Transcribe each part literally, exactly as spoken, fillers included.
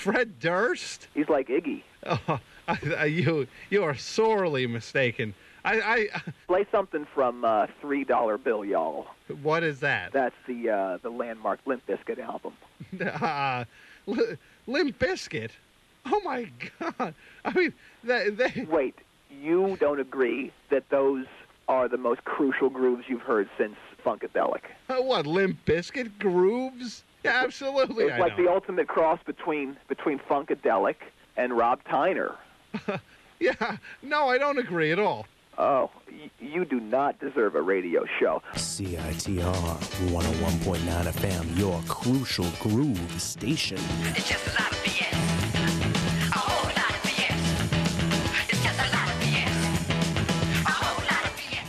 Fred Durst? He's like Iggy. Oh, I, I, you you are sorely mistaken. I, I Play something from uh, Three Dollar Bill, y'all. What is that? That's the uh, the landmark Limp Bizkit album. uh, L- Limp Bizkit? Oh my God! I mean, they, they... Wait, you don't agree that those are the most crucial grooves you've heard since Funkadelic? Uh, what, Limp Bizkit grooves? Yeah, absolutely. It's I like know. the ultimate cross between between Funkadelic and Rob Tyner. Yeah, no, I don't agree at all. Oh, y- you do not deserve a radio show. C I T R one oh one point nine F M, your crucial groove station. It's just a lot of B S. A whole lot of B S. It's just a lot of B S. A whole lot of B S.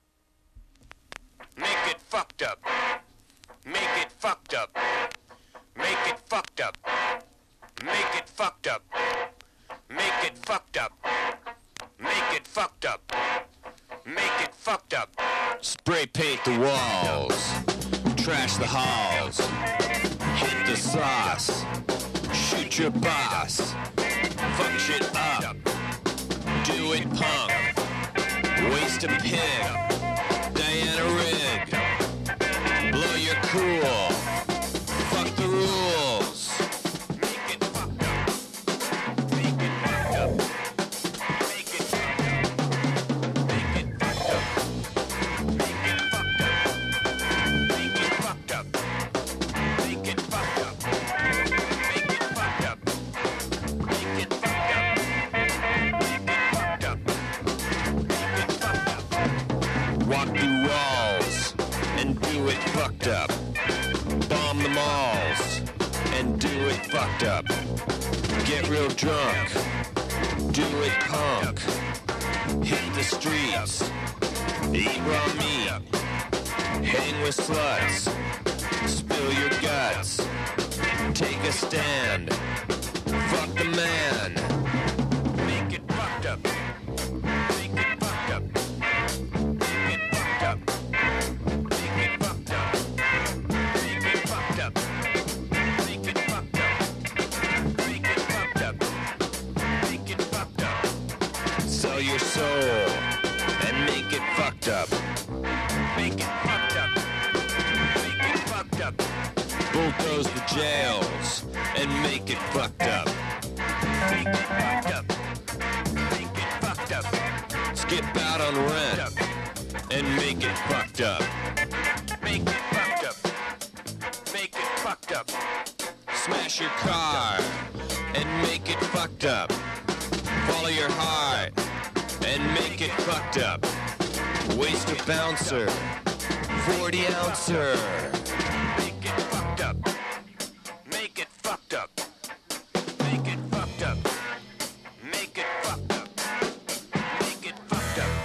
Make it fucked up. Make it fucked up. Make it fucked up. Make it fucked up. Make it fucked up. Make it fucked up. Make it fucked up. Spray paint the walls. Trash the halls. Hit the sauce. Shoot your boss. Fuck shit up. Do it punk. Waste a pig. Diana Rigg. Blow your cool. Fuck the rules. Make it fucked up. Make it fucked up. Make it fucked up. Make it fucked up. Make it fucked up. Make it fucked up. Make it fucked up. Make it fucked up. Make it fucked up. Make it fucked up. Make it fucked up. Walk through walls and do it fucked up. Bomb the malls and do it fucked up. Get real drunk, do it punk. Hit the streets, eat raw meat, hang with sluts, spill your guts, take a stand, fuck the man. Make it fucked up. Make it fucked up. Make it fucked up. Make it fucked up. Make it fucked up. Make it fucked up. Make it fucked up. Make it fucked up. Sell your soul and make it fucked up. Make it fucked up. Make it fucked up. Bulldoze the jails and make it fucked up. Make it fucked up. Make it fucked up. Skip out on rent and make it fucked up. Make it fucked up. Make it fucked up. Smash your car and make it fucked up. Follow your heart and make it fucked up. Waste a bouncer, forty ouncer. Make it fucked up. Make it fucked up. Make it fucked up. Make it fucked up. Make it fucked up.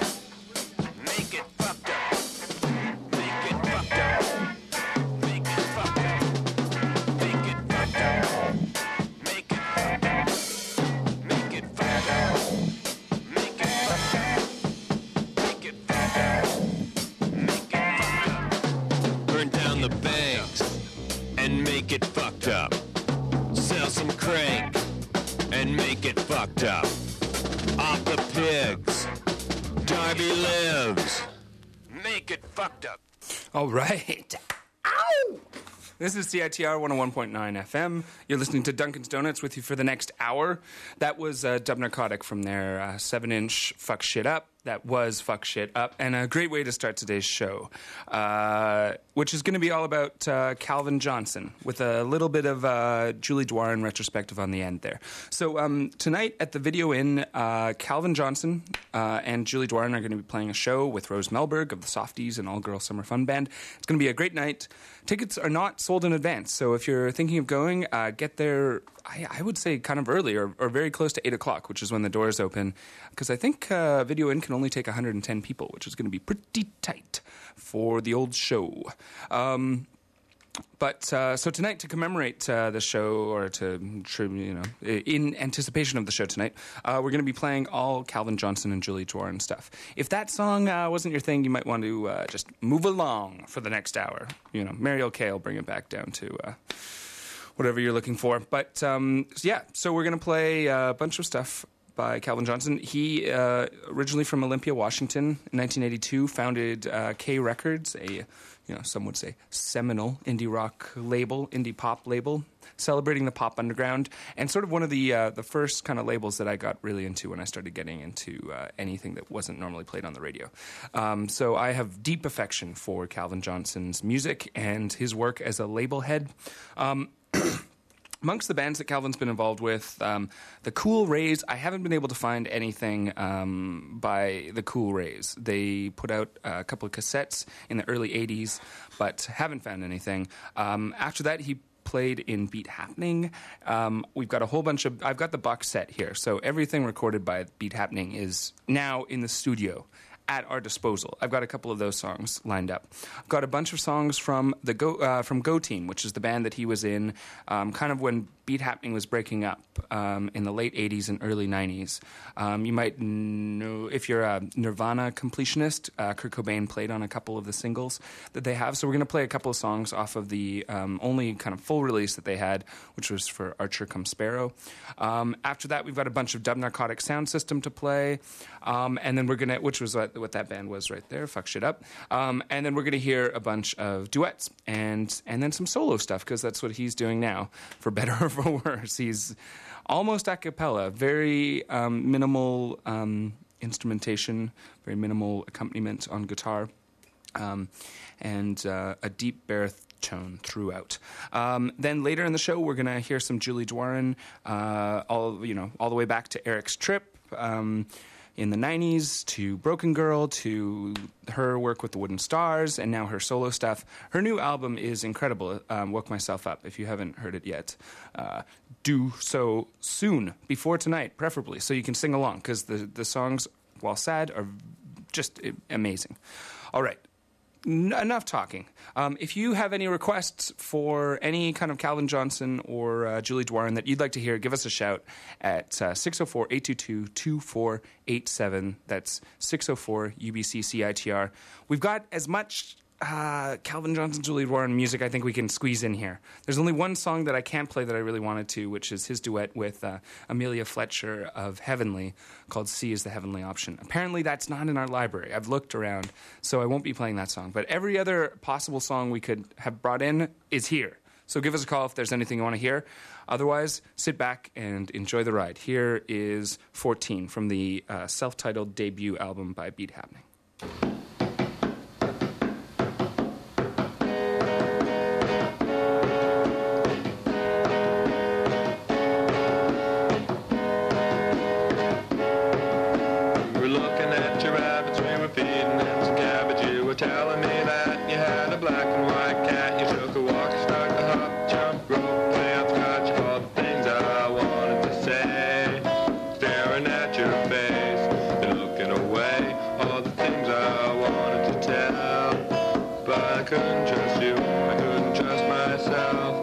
Make it fucked up. Make it fucked up. Make it fucked up. Make it fucked up. Make it fucked up. Make it fucked up. Make it fucked up. Make it fucked up. Make it fucked up. Burn down the banks and make it fucked up. Sell some crank and make it fucked up. Off the pigs, Darby lives. Make it fucked up. All right. Ow! This is C I T R one oh one point nine F M. You're listening to Duncan's Donuts with you for the next hour. That was uh, Dub Narcotic from their uh, seven-inch Fuck Shit Up. That was Fuck Shit Up. And a great way to start today's show, uh, which is going to be all about uh, Calvin Johnson with a little bit of uh, Julie Dwyer retrospective on the end there. So um, tonight at the Video Inn, uh, Calvin Johnson uh, and Julie Dwyer are going to be playing a show with Rose Melberg of the Softies and All Girl Summer Fun Band. It's going to be a great night. Tickets are not sold in advance, so if you're thinking of going, uh, get there, I, I would say kind of early or, or very close to eight o'clock, which is when the doors open, because I think uh, Video Inn can only take one hundred ten people, which is going to be pretty tight for the old show. Um, but uh, so tonight, to commemorate uh, the show, or to, you know, in anticipation of the show tonight, uh, we're going to be playing all Calvin Johnson and Julie Dwyer and stuff. If that song uh, wasn't your thing, you might want to uh, just move along for the next hour. You know, Mary O'Kay will bring it back down to uh, whatever you're looking for. But um, yeah, so we're going to play a bunch of stuff by Calvin Johnson. He, uh, originally from Olympia, Washington, in nineteen eighty-two, founded uh, K Records, a, you know, some would say seminal indie rock label, indie pop label, celebrating the pop underground, and sort of one of the uh, the first kind of labels that I got really into when I started getting into uh, anything that wasn't normally played on the radio. Um, so I have deep affection for Calvin Johnson's music and his work as a label head. Um, Amongst the bands that Calvin's been involved with, um, the Cool Rays, I haven't been able to find anything um, by the Cool Rays. They put out a couple of cassettes in the early eighties, but haven't found anything. Um, after that, he played in Beat Happening. Um, we've got a whole bunch of... I've got the box set here, so everything recorded by Beat Happening is now in the studio at our disposal. I've got a couple of those songs lined up. I've got a bunch of songs from the Go uh, from Go Team, which is the band that he was in, um, kind of when Beat Happening was breaking up um, in the late eighties and early nineties. Um, you might know, if you're a Nirvana completionist, uh, Kurt Cobain played on a couple of the singles that they have. So we're going to play a couple of songs off of the um, only kind of full release that they had, which was for Archer Come Sparrow. Um, after that, we've got a bunch of Dub Narcotic Sound System to play, um, and then we're going to, which was what, what that band was right there, Fuck Shit Up. Um, and then we're going to hear a bunch of duets and and then some solo stuff, because that's what he's doing now, for better or for worse. He's almost a cappella, very um, minimal um, instrumentation, very minimal accompaniment on guitar, um, and uh, a deep baritone throughout. Um, then later in the show, we're going to hear some Julie Dwarin, uh, all you know, all the way back to Eric's Trip. Um, in the nineties, to Broken Girl, to her work with the Wooden Stars, and now her solo stuff. Her new album is incredible, um, Woke Myself Up. If you haven't heard it yet, uh, do so soon, before tonight, preferably, so you can sing along, because the, the songs, while sad, are just amazing. All right. N- enough talking. Um, if you have any requests for any kind of Calvin Johnson or uh, Julie Dwarin that you'd like to hear, give us a shout at uh, six oh four, eight two two, two four eight seven. That's six oh four U B C C I T R. We've got as much uh, Calvin Johnson, Julie Dwarin music I think we can squeeze in here. There's only one song that I can't play that I really wanted to, which is his duet with uh, Amelia Fletcher of Heavenly, called C is the Heavenly Option. Apparently that's not in our library. I've looked around, so I won't be playing that song. But every other possible song we could have brought in is here. So give us a call if there's anything you want to hear. Otherwise, sit back and enjoy the ride. Here is fourteen from the uh, self-titled debut album by Beat Happening. Telling me that you had a black and white cat. You took a walk, you started to hop, jump, rope, play hopscotch. All the things I wanted to say, staring at your face and looking away. All the things I wanted to tell, but I couldn't trust you, I couldn't trust myself.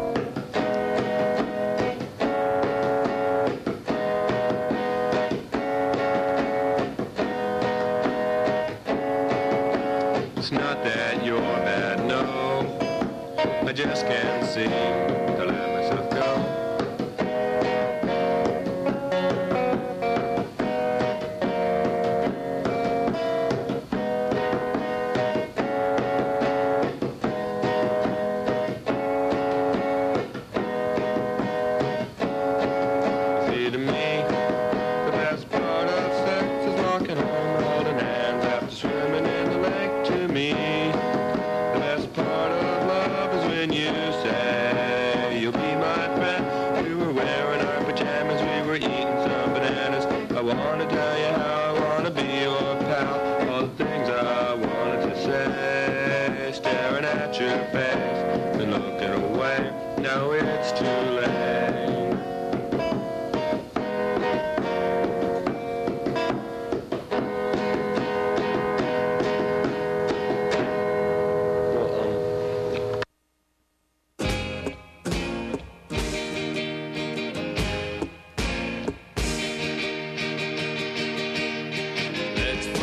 It's not that you're bad, no, I just can't seem to let myself go. See, to me, the best part of sex is walking home holding hands after swimming in the lake. To me, the best part of love is when you say you'll be my friend. We were wearing our pajamas, we were eating some bananas. I wanna tell you how I wanna be your pal. All the things I wanted to say, staring at your face and looking away. Now it's too late. Let's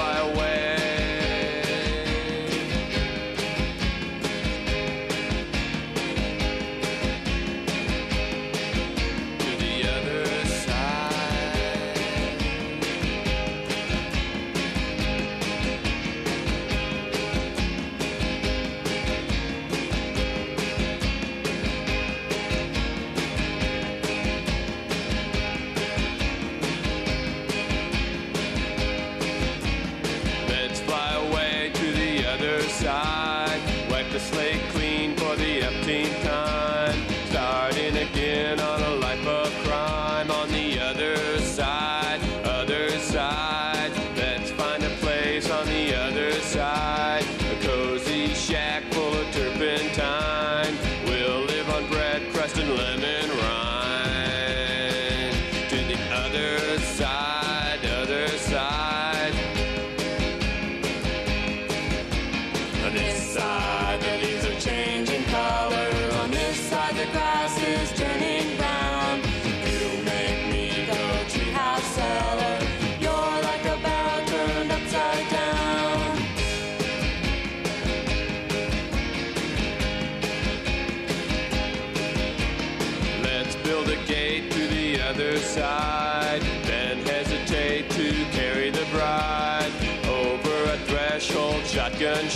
side, then hesitate to carry the bride over a threshold shotgun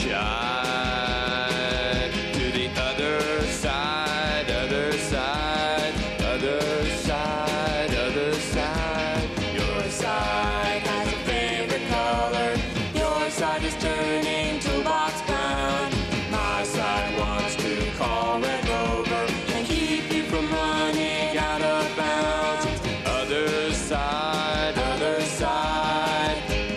shot to the other side, other side, other side, other side. Your side has a favorite color. Your side is turning toolbox brown. My side wants to call it over and keep you from running out of bounds. Other side, other side.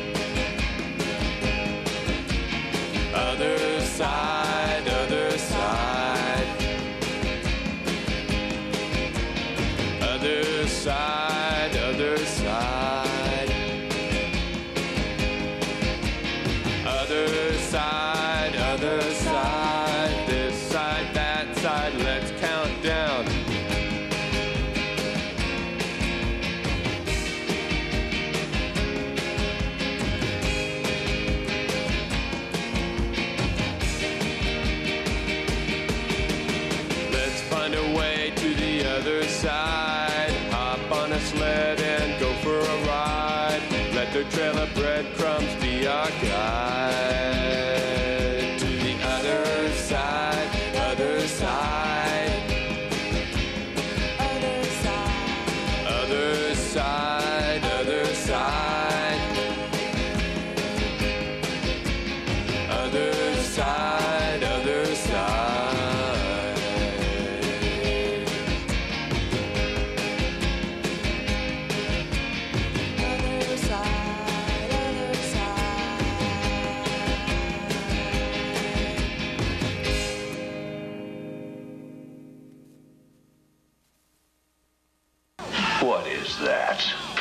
Other side, other side. Other side, other side. Other side, other side. This side, that side, let's count down. Let's find a way to the other side. Hop on a sled and go for a ride. Let the trail of breadcrumbs be our guide. To the other side, other side. Other side. Other side, other side. Other side, other side. Other side. Other side. What is that?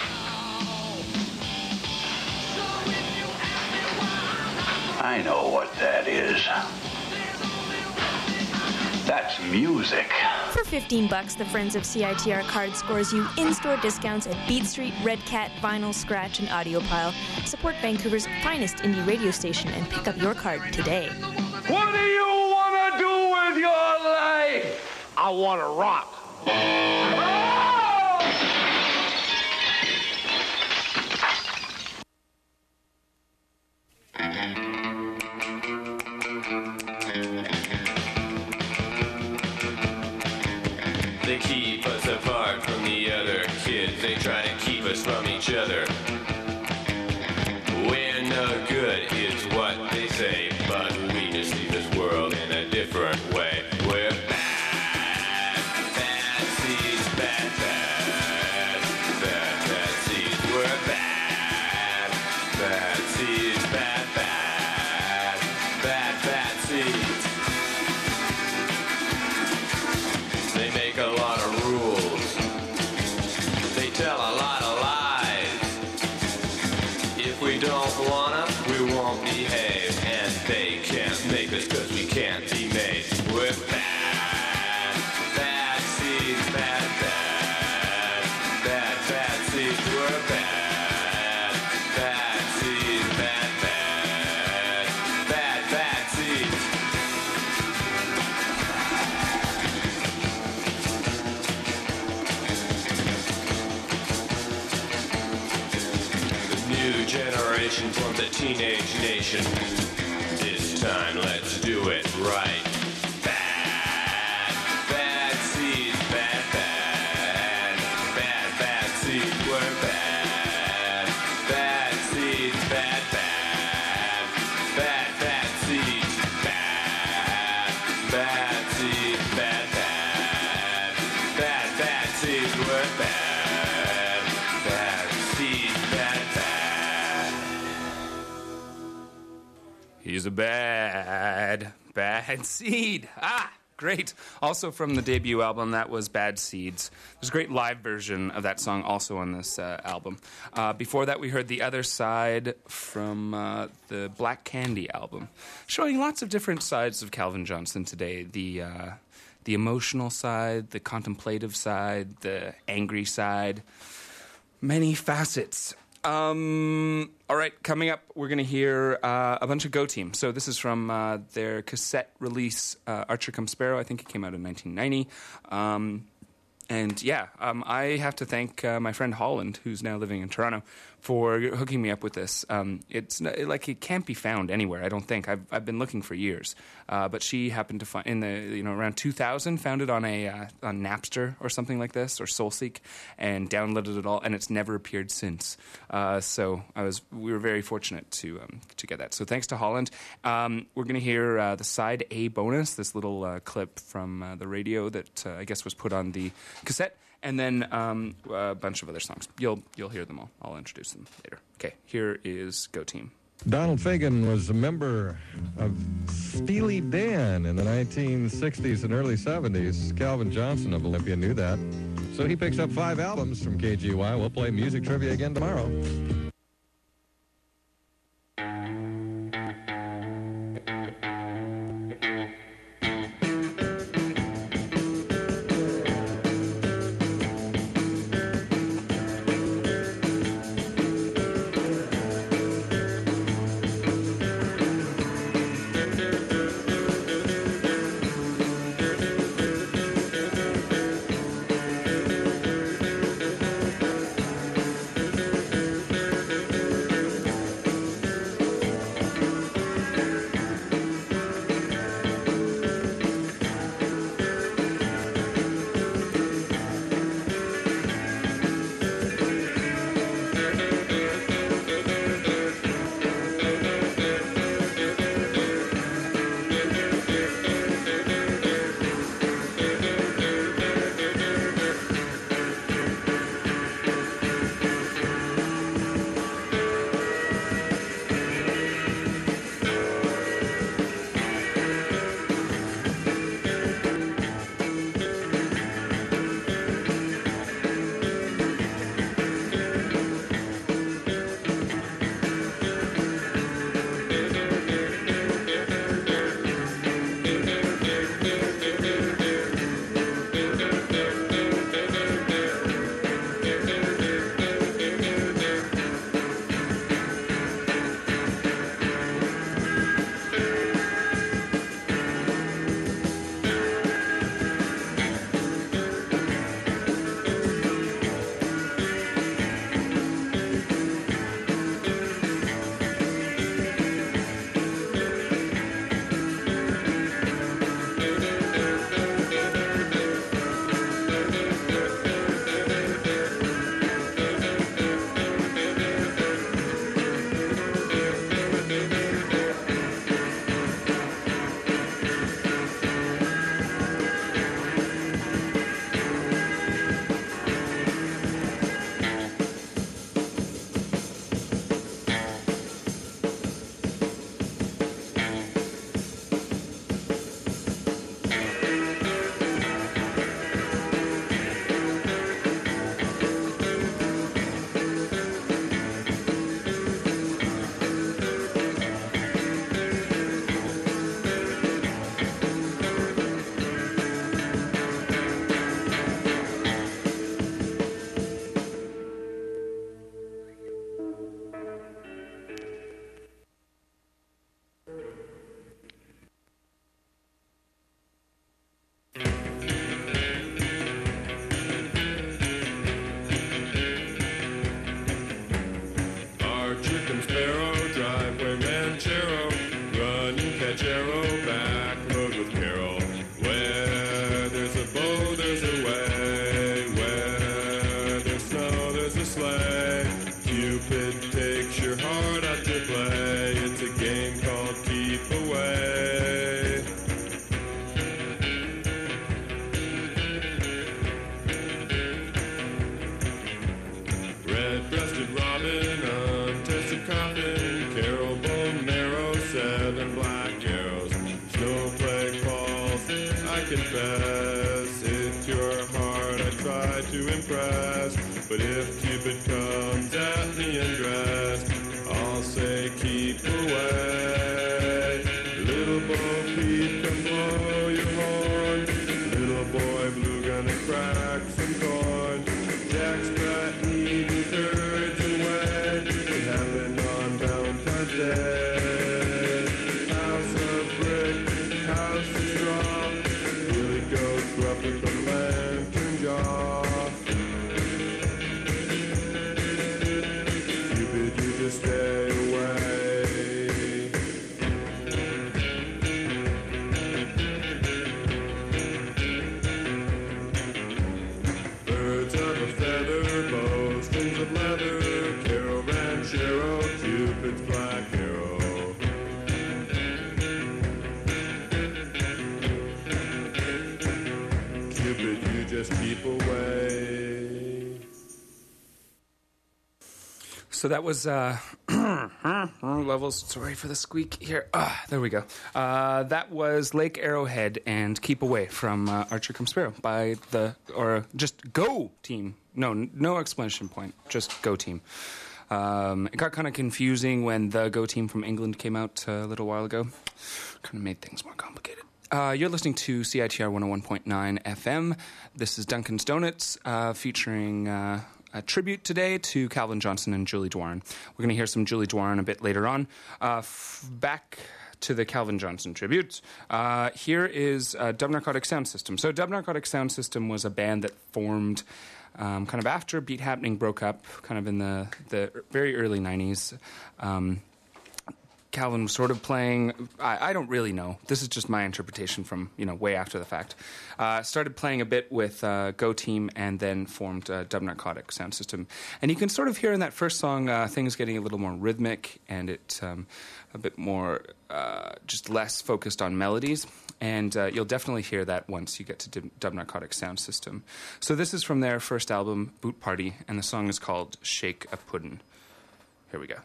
I know what that is. That's music. For fifteen bucks, the Friends of C I T R card scores you in-store discounts at Beat Street, Red Cat, Vinyl, Scratch, and Audiopile. Support Vancouver's finest indie radio station and pick up your card today. What do you want to do with your life? I want to rock. They keep us apart from the other kids. They try to keep us from each other. We're no good, is what they say, but we just see this world in a different way. We're bad, bad seeds, bad, bad, bad, bad seeds. We're bad, bad seeds, bad, bad, bad, bad seeds. They make a lot of rules. They tell a lot of lies. If we don't wanna, we won't behave. And they can't make us cause we can't be made. We're bad, bad seeds, bad, bad, bad, bad seeds. We're bad, bad seeds, bad, bad, bad, bad seeds. The new generation forms a teenage nation. This time, let's do it right. Bad, bad seeds, bad, bad, bad, bad seeds. We're bad, bad seeds, bad, bad, bad, bad seeds. Bad, bad seeds, bad, bad, bad, bad seeds. We're bad, bad seeds, bad, bad. He's a bad, bad seed. Ah, great. Also from the debut album, that was Bad Seeds. There's a great live version of that song also on this uh, album. Uh, before that, we heard The Other Side from uh, the Black Candy album, showing lots of different sides of Calvin Johnson today. The uh, the emotional side, the contemplative side, the angry side. Many facets. Um, all right, coming up, we're going to hear uh, a bunch of Go Team. So this is from uh, their cassette release, uh, Archer Come Sparrow. I think it came out in nineteen ninety. Um, And yeah, um, I have to thank uh, my friend Holland, who's now living in Toronto, for hooking me up with this. Um, it's n- like it can't be found anywhere. I don't think. I've I've been looking for years, uh, but she happened to find in the you know around two thousand, found it on a uh, on Napster or something like this or SoulSeek, and downloaded it all, and it's never appeared since. Uh, so I was we were very fortunate to um, to get that. So thanks to Holland. Um, we're going to hear uh, the side A bonus, this little uh, clip from uh, the radio that uh, I guess was put on the cassette, and then um, a bunch of other songs. You'll you'll hear them all. I'll introduce them later. Okay, here is Go Team. Donald Fagen was a member of Steely Dan in the nineteen sixties and early seventies. Calvin Johnson of Olympia knew that. So he picks up five albums from K G Y. We'll play music trivia again tomorrow. So that was uh, levels. Sorry for the squeak here. Ah, there we go. Uh, that was Lake Arrowhead and Keep Away from uh, Archer Come Sparrow by the, or just Go Team. No, no explanation point. Just Go Team. Um, it got kind of confusing when the Go Team from England came out uh, a little while ago. Kind of made things more complicated. Uh, you're listening to C I T R one oh one point nine F M. This is Duncan's Donuts, uh, featuring uh, a tribute today to Calvin Johnson and Julie Dwan. We're going to hear some Julie Dwan a bit later on. Uh, f- back to the Calvin Johnson tribute. Uh, here is uh, Dub Narcotic Sound System. So Dub Narcotic Sound System was a band that formed um, kind of after Beat Happening broke up, kind of in the, the very early nineties. Um, Calvin was sort of playing, I, I don't really know. This is just my interpretation from, you know, way after the fact. Uh, started playing a bit with uh, Go Team and then formed uh, Dub Narcotic Sound System. And you can sort of hear in that first song uh, things getting a little more rhythmic and it um, a bit more, uh, just less focused on melodies. And uh, you'll definitely hear that once you get to Dub, Dub Narcotic Sound System. So this is from their first album, Boot Party, and the song is called Shake a Puddin'. Here we go.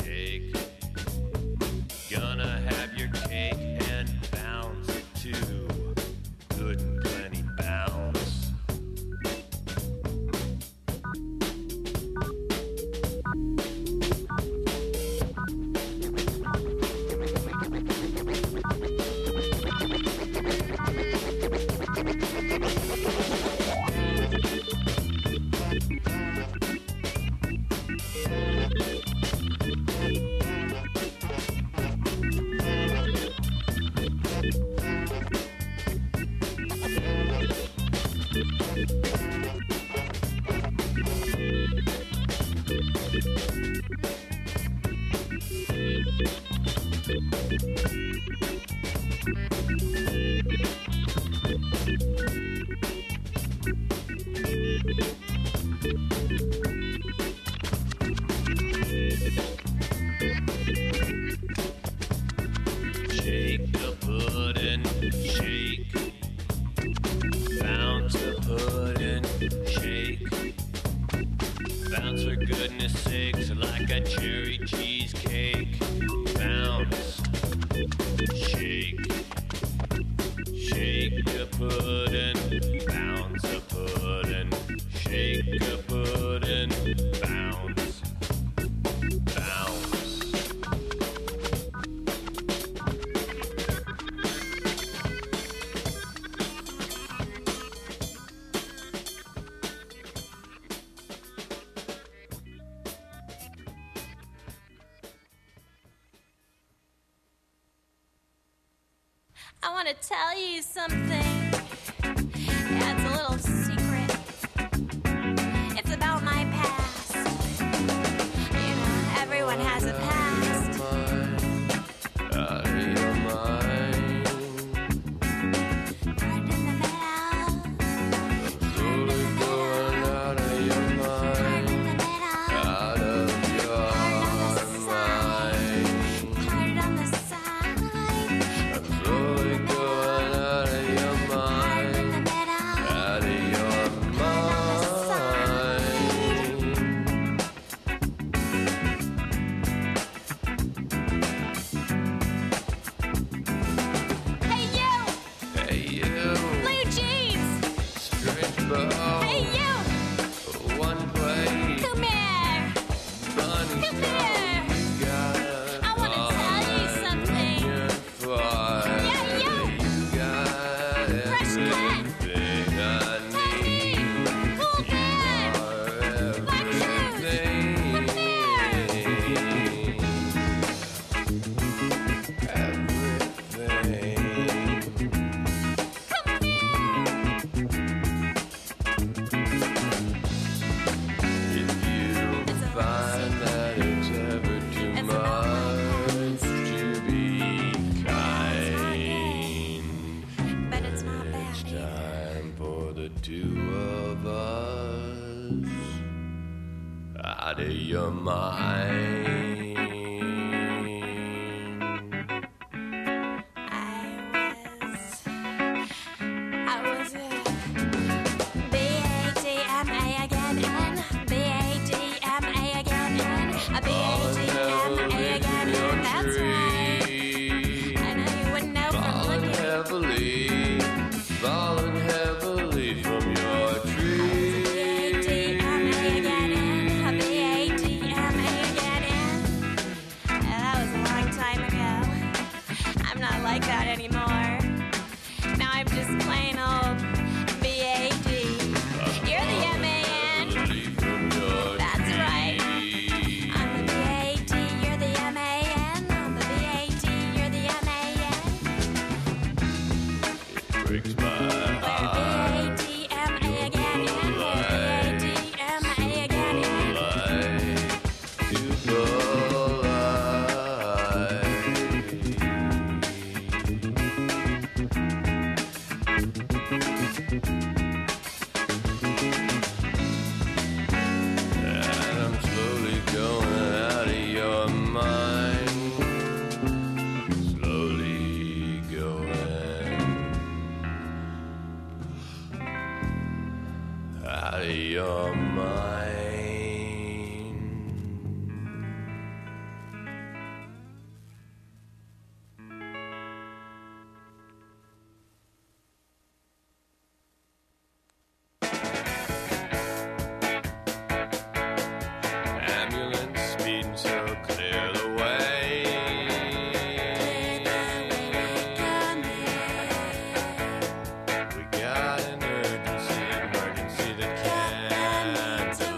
Gonna have your cake and bounce too. goodness sakes, like a cherry cheesecake. Bounce, shake, shake the pudding, bounce the pudding, shake the pudding, bounce, bounce. I want to tell you something. Yeah, it's a little secret. It's about my past. You know, everyone has a past. Out of your mind. Right in the middle. Slowly going out of your mind. Right in the middle. Out of your mind. Part on the side. I'm slowly going out of your Part in the mind. middle. Out of your Hey, you! Hey you, Blue jeans! strange bow. Hey, you! One plate, Come here! bunny Come chow. here! You got I wanna tell you something. your fire. Yeah, you! You got Fresh cut. everything I Tiny! need. Cool band! Black shoes! Come here! But it's not bad either. Time for the two of us out of your mind. I was uh, B A D M A again and B A D M A again and a B A D M A again and that's right. I know you wouldn't know from Falling looking. heavily, falling heavily from your tree. B A D M A again and a B A D M A again and yeah, that was a long time ago. I'm not like that anymore. Now I'm just plain old B A D. You're the M A N. That's right. I'm the B A D. You're the M A N. I'm the B A D. You're the M A N. It breaks my heart. B A D M A again and B A D M A again and Like to collide. And I'm slowly going out of your mind. Slowly going out of your mind. Ambulance speeding so clear the way. We got an urgency, emergency that can't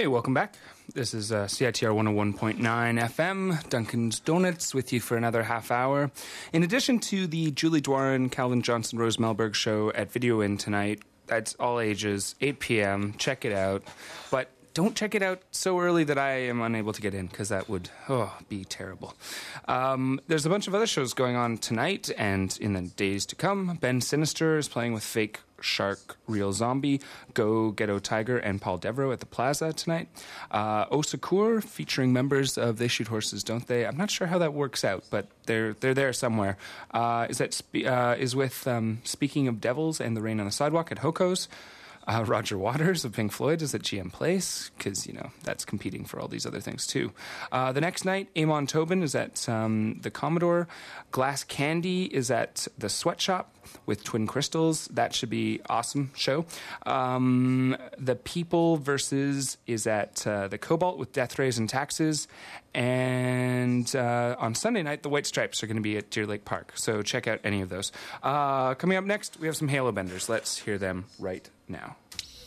Hey, welcome back. This is uh, C I T R one oh one point nine F M, Dunkin's Donuts, with you for another half hour. In addition to the Julie Dwarin, Calvin Johnson, Rose Melberg show at Video Inn tonight, that's all ages, eight p.m. Check it out. But don't check it out so early that I am unable to get in, because that would oh, be terrible. Um, there's a bunch of other shows going on tonight and in the days to come. Ben Sinister is playing with Fake Shark, Real Zombie, Go Ghetto Tiger, and Paul Devereaux at the Plaza tonight. Uh, Osakur, featuring members of They Shoot Horses, Don't They? I'm not sure how that works out, but they're they're there somewhere. Uh, is that spe- uh, is with um, Speaking of Devils and The Rain on the Sidewalk at Hoko's. Uh, Roger Waters of Pink Floyd is at G M Place, because, you know, that's competing for all these other things, too. Uh, the next night, Amon Tobin is at um, the Commodore. Glass Candy is at the Sweatshop with Twin Crystals. That should be awesome show. Um, the People versus is at uh, the Cobalt with Death Rays and Taxes. And uh, on Sunday night, the White Stripes are going to be at Deer Lake Park. So check out any of those. Uh, coming up next, we have some Halo Benders. Let's hear them right now.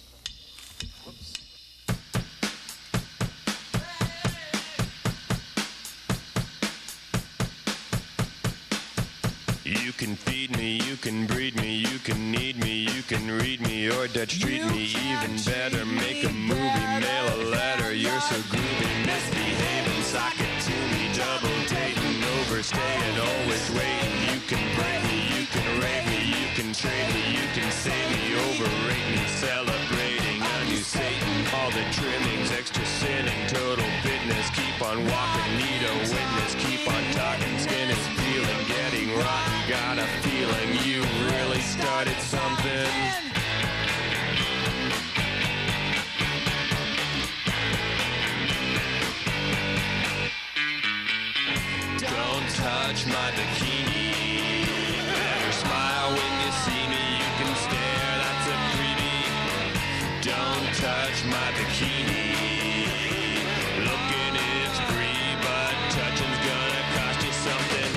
You can feed me, you can breed me, you can need me, you can read me, or Dutch treat me even better. Make a movie, mail a letter, you're so groovy, misbehaving, sock it to me, double dating, overstaying, always waiting. You can break me, you can rate me, you can trade me, you can save me, overrate me, celebrating a new Satan. All the trimmings, extra sinning, total fitness, keep on walking, need a witness, keep on talking, skin is peeling, getting rotten. Got a feeling you really started something. Don't touch my bikini. Never smile when you see me. You can stare, that's a freebie. Don't touch my bikini. Looking it's free, but touching's gonna cost you something.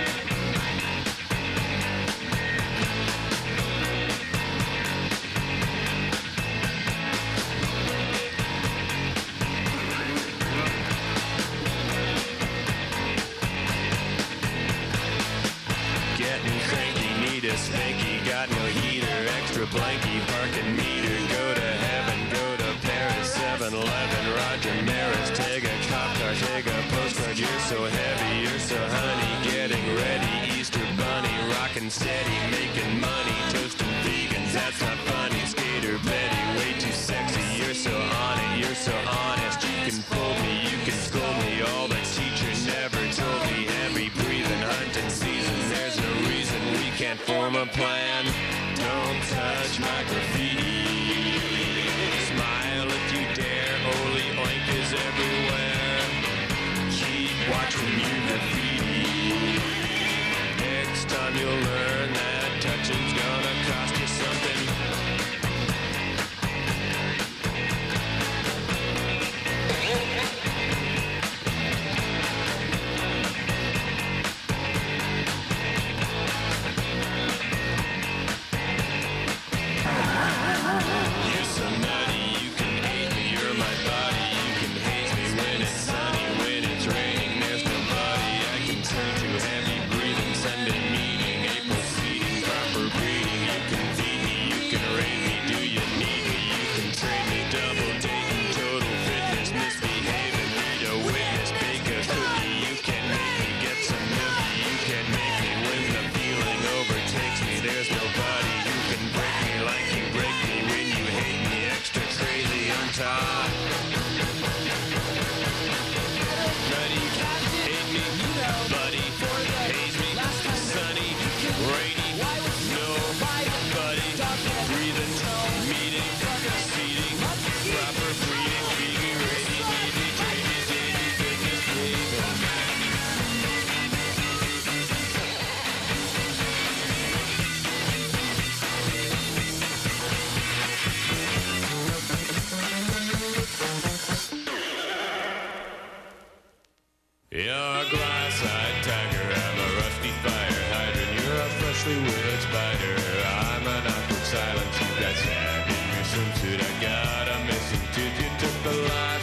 Getting cranky, need a spanky, got no heater, extra blanky, parking meter, go to heaven, go to Paris, seven eleven, Roger Maris, take a cop car, take a postcard, you're so heavy, you're so honey, getting ready, Easter bunny, rockin' steady, making money, toasting vegans, that's not funny, skater Betty, way too sexy, you're so on it, you're so honest, you can fool me, you can scold me, all the teacher never told me, heavy breathing, hunting season, there's no reason we can't form a plan. Don't touch my graffiti. Smile if you dare. Holy oink is everywhere. Keep watching you graffiti. Next time you'll learn that touching's gonna cost you something. You're so nutty, you can hate me, you're my body, you can haze me when it's sunny, when it's raining, there's nobody I can turn to, heavy breathing, Sunday meeting, April seeding, proper breeding, you can feed me, you can rate me, do you need me, you can trade me, double dating, total fitness, misbehaving, need a witness, bake a cookie, you can make me get some nookie, you can make me when the feeling overtakes me, there's nobody who can break me like you break me when you hate me, extra crazy on top. Nutty, hate me, buddy, haze me, sunny, rainy, nobody, breathing, meeting, seating, proper breeding, being ready, easy, dreamy, daily, goodness, breathing. You're a glass-eyed tiger, I'm a rusty fire hydrant. You're a freshly wood spider, I'm an awkward silence. You got sand in your swimsuit, I got a missing tooth. You took the line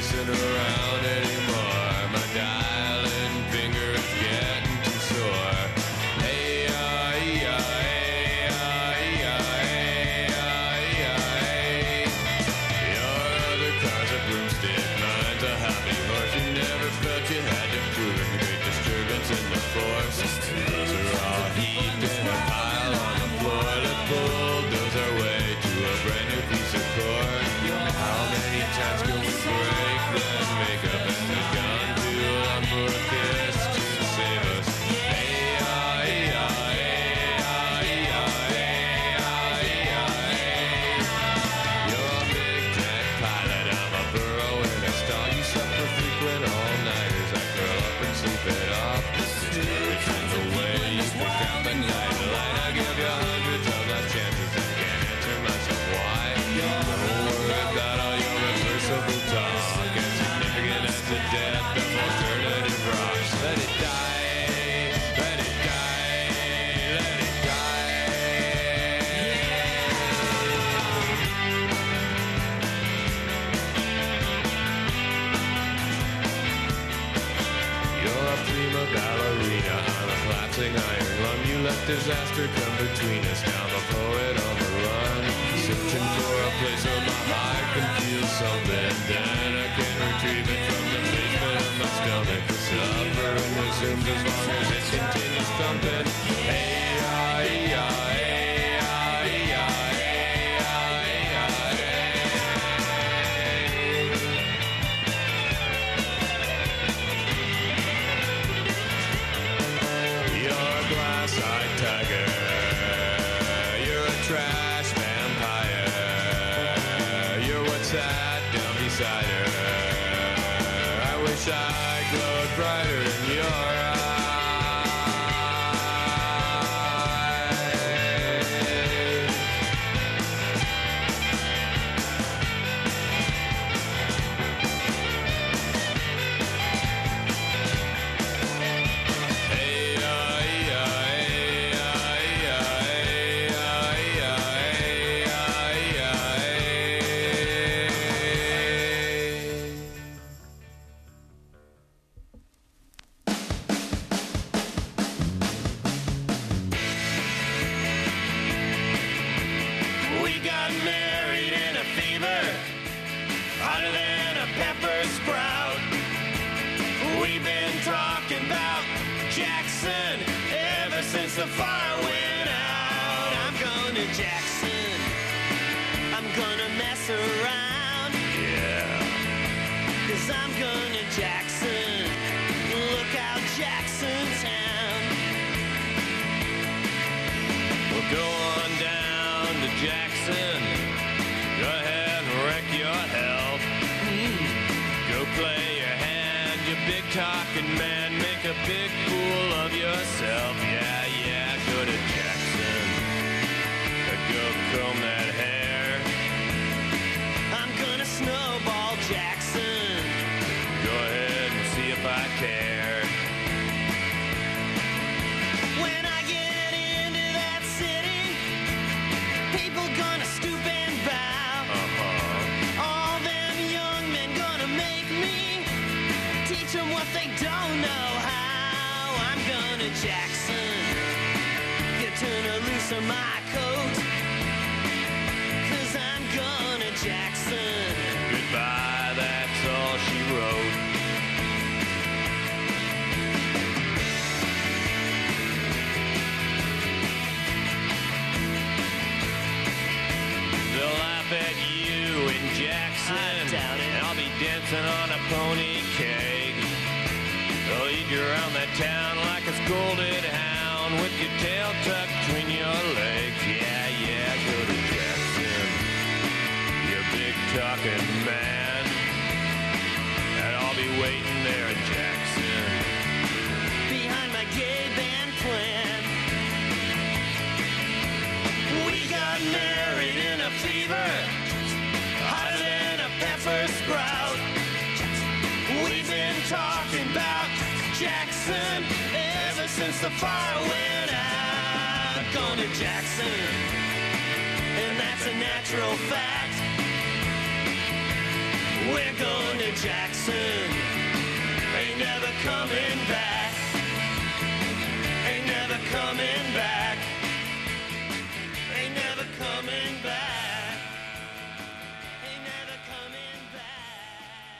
messing around anymore. My dialing finger is getting too sore. Hey, ah, hey, ah, hey, ah, hey, ah, hey, ah, hey, ah, hey. Your other car's a broomstick, mine's a hobby horse. You never felt you had to prove it. Great disturbance in the force. Those are all heaped in a pile on the floor. Let's bulldoze our way to a brand new piece of core. How many times can we break then make up and a gun to long for a kiss to save us? Hey, ah, hey, ah, hey, ah, hey, ah, hey, ah, hey, ah, hey. You're a big tech pilot, I'm a burrow in a stall. You suffer frequent all-nighters, I curl up and sleep it off. It's in the way you pick out the night light. I give you hundreds of last chances and can't answer myself why. Don't worry about all your reversible talk. As significant as the death of alternative rocks. Let it die, let it die, let it die. You're a prima ballerina on a collapsing iron lung. You let disaster come between us. Now I'm a poet on the run, searching for a place where my heart can feel something. Then I can retrieve it from the basement of my stomach. The suffering resumes as long as it continues thumping. Hey, ah, hey, ah, hey, ah, hey, ah, hey, ah, hey, ah, hey. You're a glass-eyed tiger. You're a trash vampire. You're what's that down beside her. I wish I glowed brighter in your eyes. Hey, ah, hey, ah, hey, ah, hey, ah, hey, ah, hey, ah, hey, ah, hey, ah, hey. We got married in a fever, hotter than a pepper sprout. We've been talking about Jackson ever since the fire went out. I'm going to Jackson, I'm gonna mess around. Yeah. Cause I'm going to Jackson, look out Jackson Town. We'll go on down to Jackson, go ahead and wreck your health. Go play your hand, you big talking man, make a big fool of yourself. Yeah, yeah, go to Jackson, go comb that hair. I'm gonna snowball Jackson, go ahead and see if I care. When I get into that city, people gonna stoop and bow. Uh-huh. All them young men gonna make me teach them what they don't know how. I'm gonna Jackson, you turn a loose of my coat. Cause I'm gonna Jackson. Goodbye, that's all she wrote. They'll laugh at you in Jackson. I doubt it. And I'll be dancing on a pony keg. They'll lead you around that town like a scolded hound with your tail tucked between your legs. Yeah, yeah, go to Jackson, you big talking man. And I'll be waiting there in Jackson, behind my gay band plan. We got married in a fever, hotter than a pepper sprout. We've been talking about Jackson ever since the fire went out. Going to Jackson, and that's a natural fact. We're going to Jackson. Ain't never coming back. Ain't never coming back. Ain't never coming back. Ain't never coming back.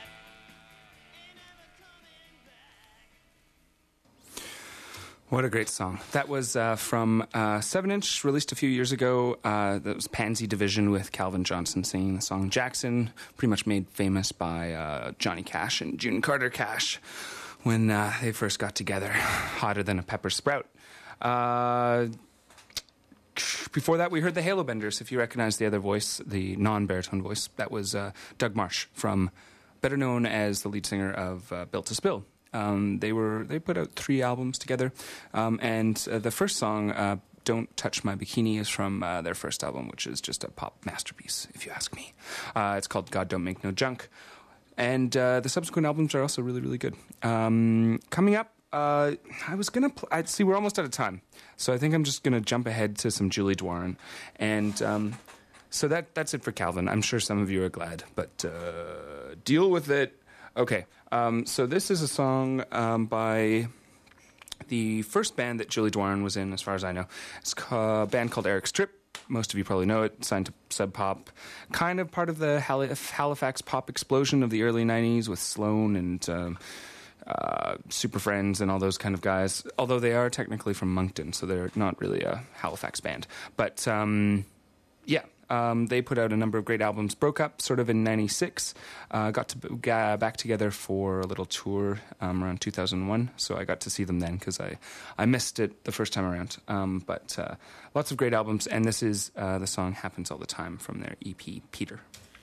What a great song. That was uh, from uh, seven inch, released a few years ago. Uh, that was Pansy Division with Calvin Johnson singing the song Jackson, pretty much made famous by uh, Johnny Cash and June Carter Cash when uh, they first got together. Hotter than a pepper sprout. Uh, before that, we heard the Halo Benders. If you recognize the other voice, the non-baritone voice, that was uh, Doug Marsh, from better known as the lead singer of uh, Built to Spill. Um, they were they put out three albums together, um, and uh, the first song, uh, "Don't Touch My Bikini," is from uh, their first album, which is just a pop masterpiece, if you ask me. Uh, it's called "God Don't Make No Junk," and uh, the subsequent albums are also really, really good. Um, coming up, uh, I was gonna pl- I'd see we're almost out of time, so I think I'm just gonna jump ahead to some Julie Dwaran, and um, so that that's it for Calvin. I'm sure some of you are glad, but uh, deal with it. Okay. Um, so this is a song um, by the first band that Julie Dwaran was in, as far as I know. It's ca- a band called Eric Strip. Most of you probably know it. Signed to Sub Pop. Kind of part of the Hal- Halifax pop explosion of the early nineties with Sloan and um, uh, Super Friends and all those kind of guys. Although they are technically from Moncton, so they're not really a Halifax band. But um, yeah. Um, they put out a number of great albums, broke up sort of in ninety-six, uh, got to b- ga- back together for a little tour um, around two thousand one, so I got to see them then because I, I missed it the first time around. Um, but uh, lots of great albums, and this is uh, the song Happens All the Time from their E P, Peter.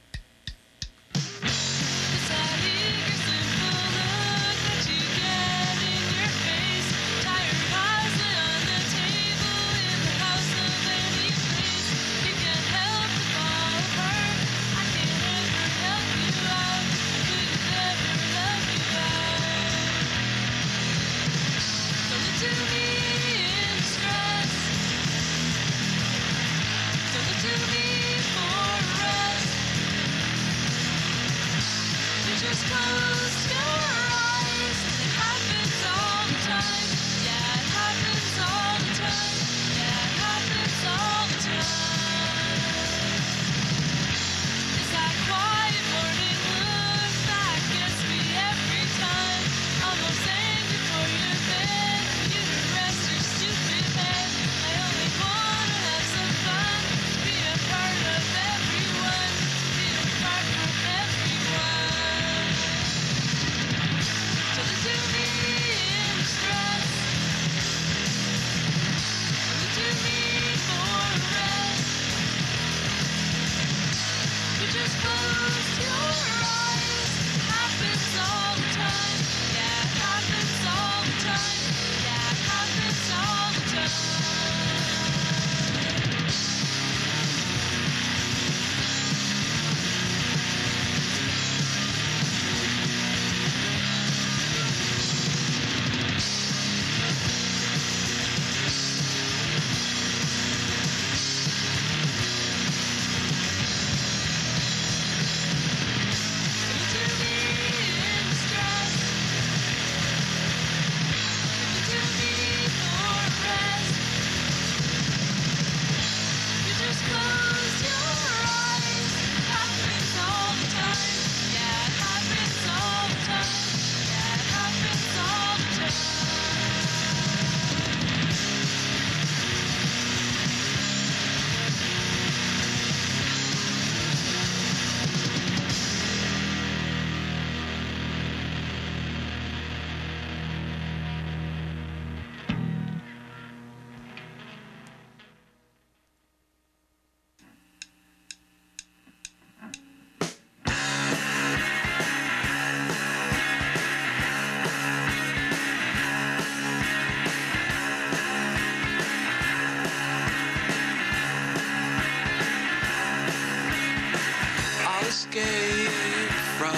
escape from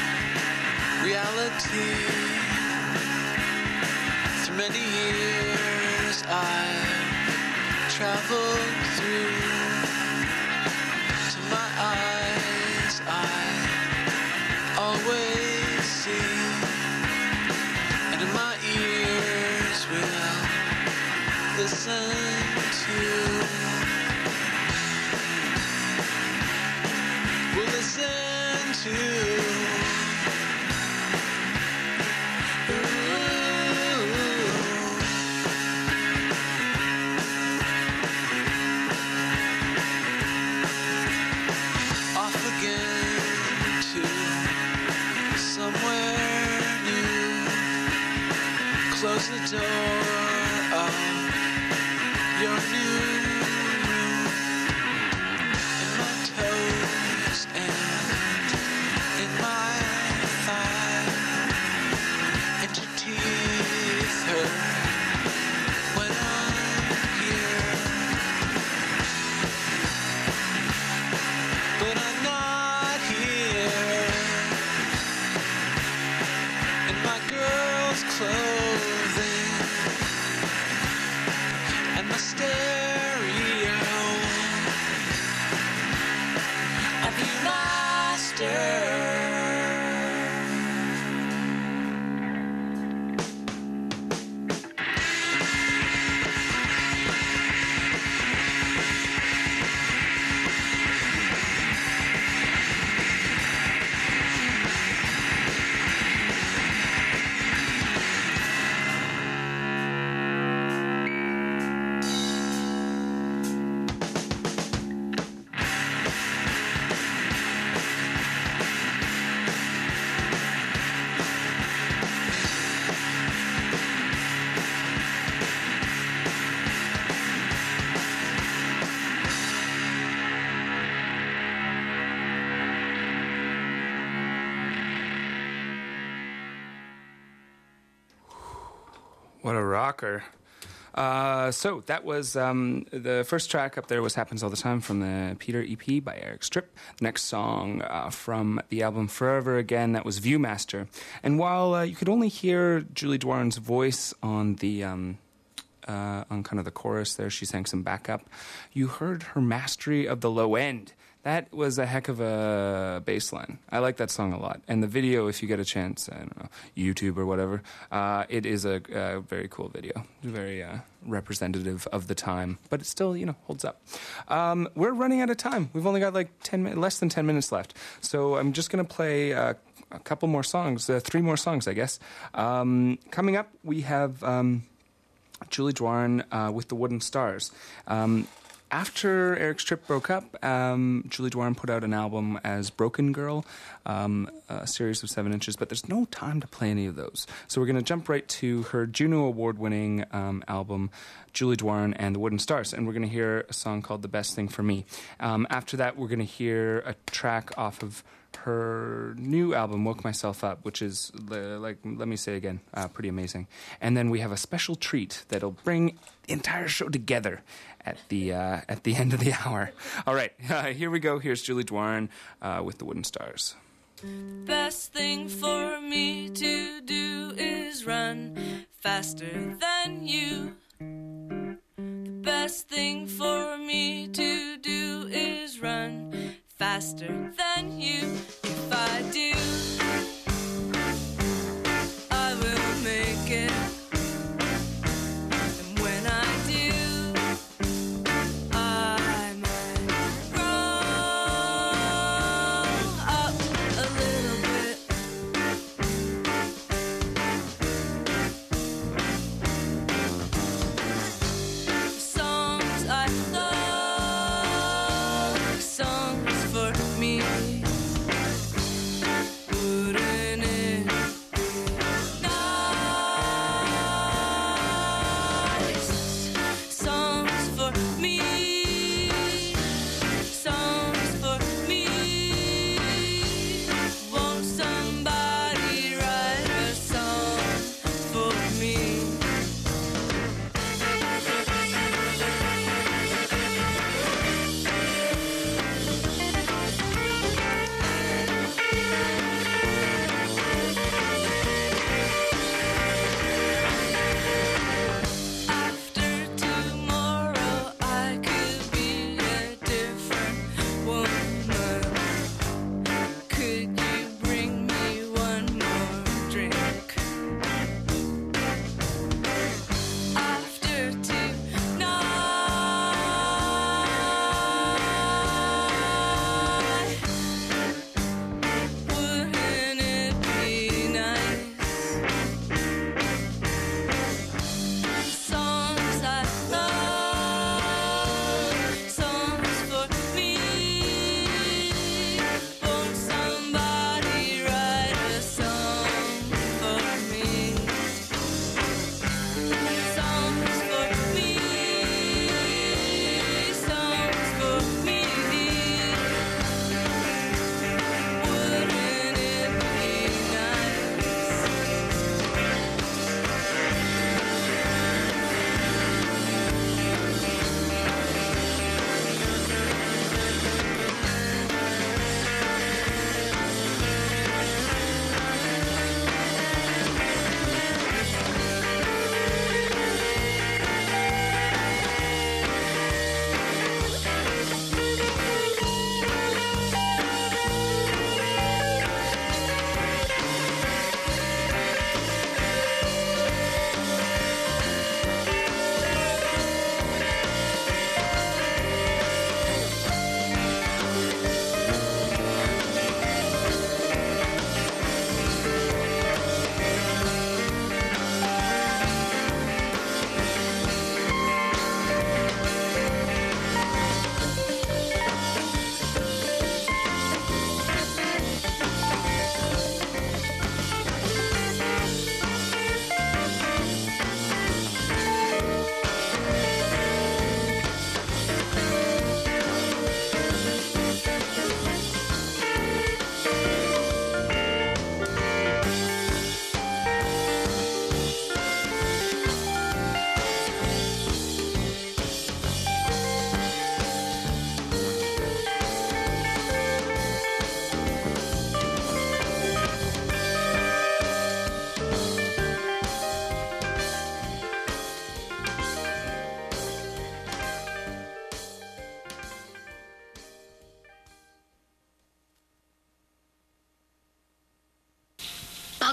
reality. Through many years I've traveled through. To my eyes I close the door of your new room. In my toes and in my thigh, and your teeth hurt when I'm here. But I'm not here in my girl's clothing and my stereo of you, master. What a rocker. Uh, so that was um, the first track up there was Happens All the Time from the Peter E P by Eric Stripp. The next song uh, from the album Forever Again, that was Viewmaster. And while uh, you could only hear Julie Dwaren's voice on the... Um, uh, on kind of the chorus there, she sang some backup, you heard her mastery of the low end. That was a heck of a bass line. I like that song a lot. And the video, if you get a chance, I don't know, YouTube or whatever, uh, it is a, a very cool video. Very uh, representative of the time. But it still, you know, holds up. Um, we're running out of time. We've only got like ten mi- less than ten minutes left. So I'm just going to play uh, a couple more songs, uh, three more songs, I guess. Um, coming up, we have um, Julie Dwaren uh, with the Wooden Stars. Um After Eric Stripp broke up, um, Julie Dwaren put out an album as Broken Girl, um, a series of seven inches, but there's no time to play any of those. So we're going to jump right to her Juno Award-winning um, album, Julie Dwaren and the Wooden Stars, and we're going to hear a song called The Best Thing for Me. Um, after that, we're going to hear a track off of her new album, Woke Myself Up, which is, uh, like, let me say again, uh, pretty amazing. And then we have a special treat that'll bring the entire show together at the uh, at the end of the hour. All right, uh, here we go. Here's Julie Dwaren uh, with the Wooden Stars. Best thing for me to do is run faster than you. The best thing for me to do is run faster than you. If I do, I will make it. And when I do, I might roll up a little bit. The songs I love, songs for me.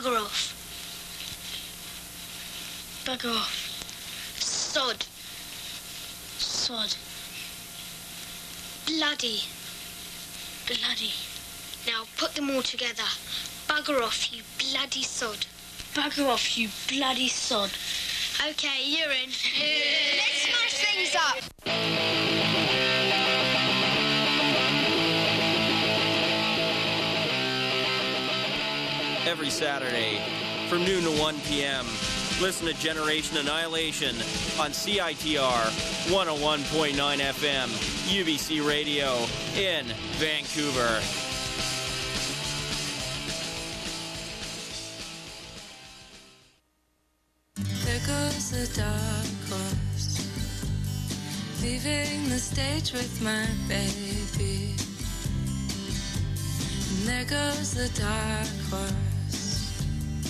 Bugger off. Bugger off. Sod. Sod. Bloody. Bloody. Now put them all together. Bugger off, you bloody sod. Bugger off, you bloody sod. Okay, you're in. Let's smash things up. Every Saturday from noon to one p.m. Listen to Generation Annihilation on C I T R one oh one point nine F M, U B C Radio in Vancouver. There goes the dark horse, leaving the stage with my baby. And there goes the dark horse,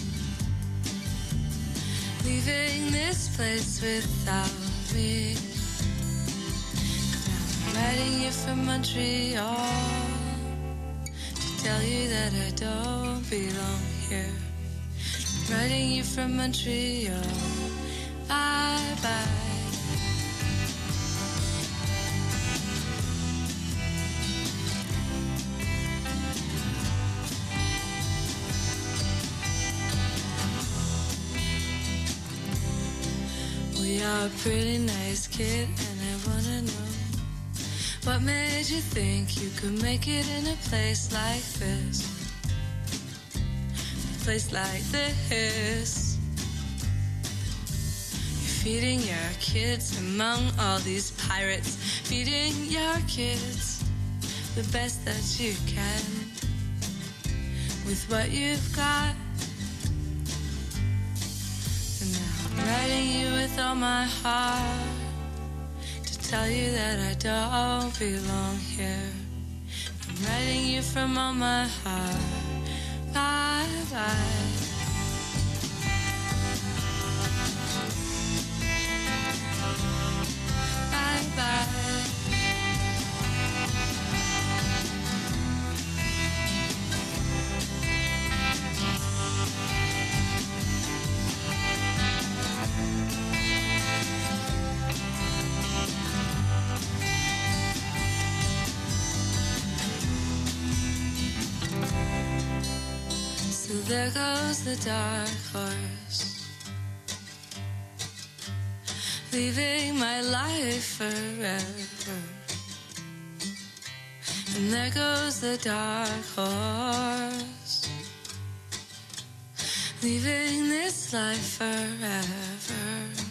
leaving this place without me. Now I'm writing you from Montreal to tell you that I don't belong here. I'm writing you from Montreal. Bye bye. We are a pretty nice kid, and I wanna know what made you think you could make it in a place like this, a place like this. You're feeding your kids among all these pirates, feeding your kids the best that you can with what you've got. I'm writing you with all my heart to tell you that I don't belong here. I'm writing you from all my heart. Bye bye. Bye bye. So there goes the dark horse, leaving my life forever. And there goes the dark horse, leaving this life forever.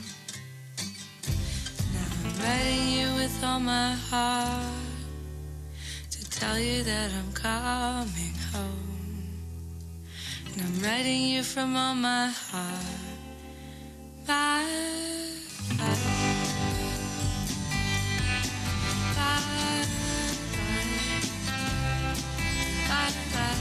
Now I'm writing you with all my heart to tell you that I'm coming home. And I'm writing you from all my heart. Bye, bye. Bye, bye. Bye, bye.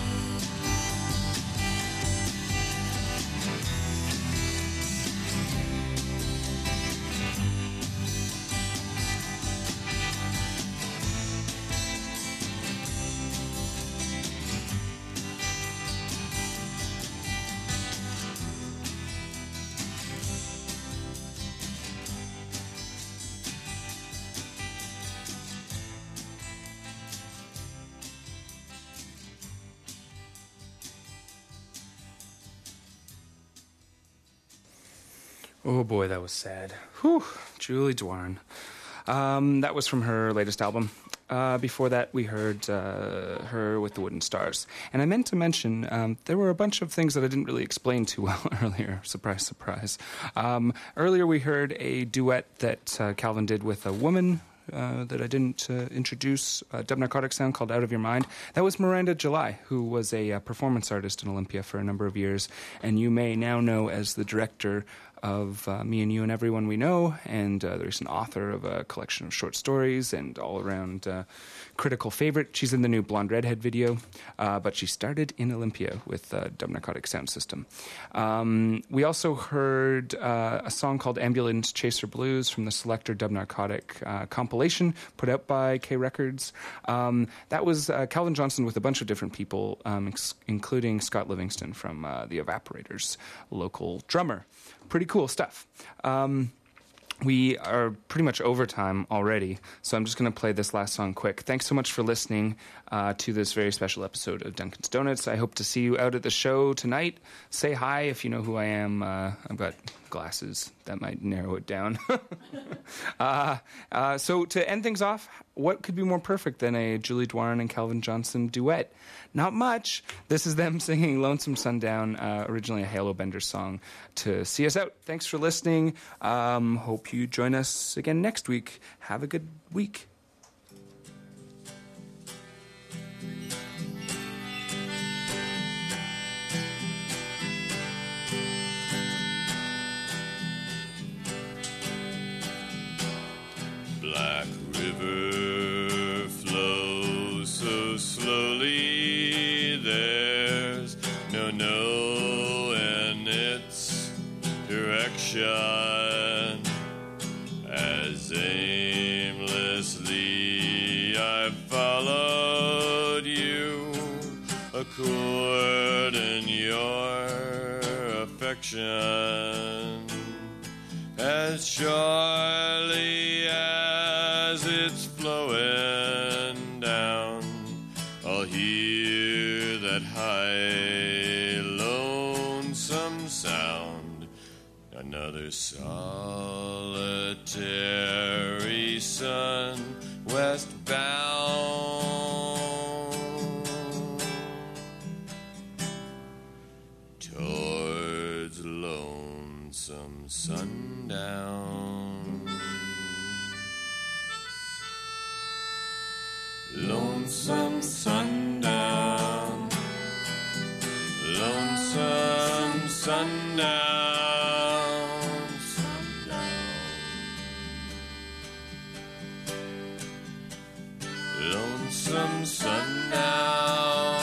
Oh boy, that was sad. Whew, Julie Dwan. Um, that was from her latest album. Uh, before that, we heard uh, her with the Wooden Stars. And I meant to mention, um, there were a bunch of things that I didn't really explain too well earlier. Surprise, surprise. Um, earlier, we heard a duet that uh, Calvin did with a woman uh, that I didn't uh, introduce, a Dub Narcotic sound called Out of Your Mind. That was Miranda July, who was a uh, performance artist in Olympia for a number of years, and you may now know as the director of uh, Me and You and Everyone We Know, and uh, there's an author of a collection of short stories and all-around uh, critical favorite. She's in the new Blonde Redhead video, uh, but she started in Olympia with uh, Dub Narcotic Sound System. Um, we also heard uh, a song called Ambulance Chaser Blues from the Selector Dub Narcotic uh, compilation put out by K Records. Um, that was uh, Calvin Johnson with a bunch of different people, um, ex- including Scott Livingston from uh, the Evaporators, local drummer. Pretty cool stuff. Um, we are pretty much over time already, so I'm just going to play this last song quick. Thanks so much for listening uh, to this very special episode of Duncan's Donuts. I hope to see you out at the show tonight. Say hi if you know who I am. Uh, I've got glasses. That might narrow it down. uh, uh, so to end things off, what could be more perfect than a Julie Dwarin and Calvin Johnson duet? Not much. This is them singing Lonesome Sundown, uh, originally a Halo Bender song, to see us out. Thanks for listening. Um, hope you join us again next week. Have a good week. Black River flows so slowly, there's no knowing its direction. As aimlessly I followed you, a chord in your affection. As surely as it's flowing down, I'll hear that high, lonesome sound. Another solitary sun westbound. Towards lonesome sundown. Lonesome sundown. Lonesome sundown. Sundown. Lonesome sundown.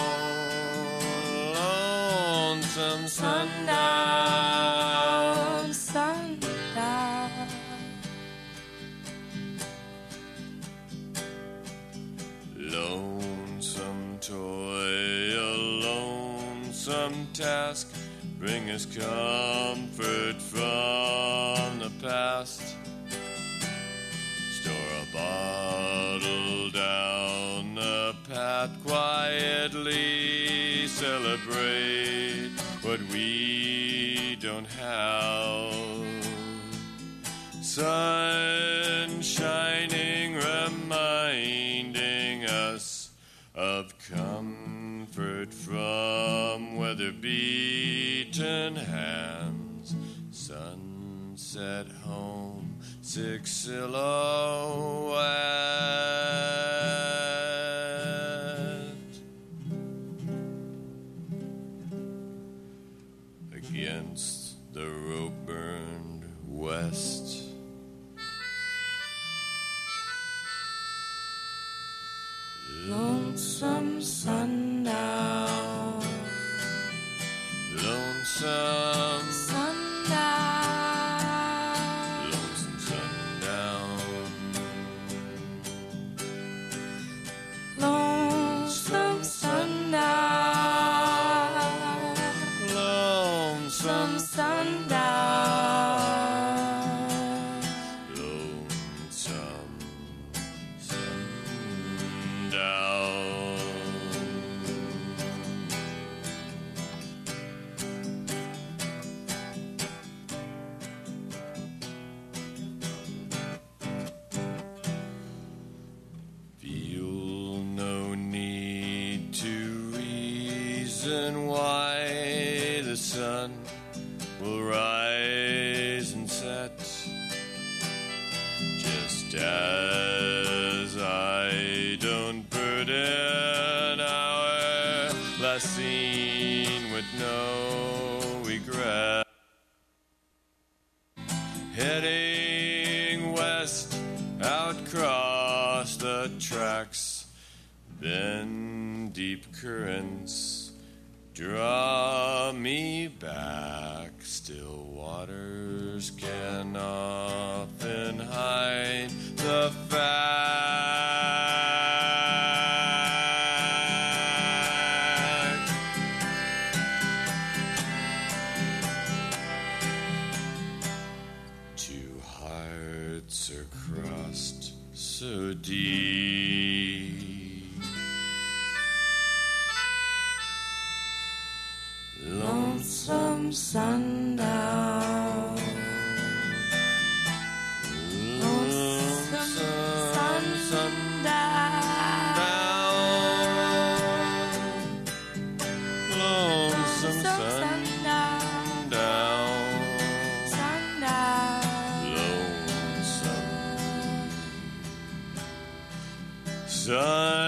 Lonesome sundown. Sundown. Lonesome toil, lonesome task, bring us comfort from the past. Store a bottle down the path quietly, celebrate what we don't have. Sun shining, reminding us of comfort from weather-beaten hands. Sunset home, sick silhouette against the rope-burned west. Lonesome sundown. Lonesome sundown. Lonesome sundown. Lonesome sundown. Lonesome sundown. Lonesome sundown. Feel no need to reason why the sun will rise and set. Just as I don't burden our last scene with no regret. heading west out across the tracks. Then deep currents draw me back. Still waters can often hide the fact. Two hearts are crossed so deep. Lonesome sundown. Lonesome sundown. Lonesome sundown. Lonesome sun.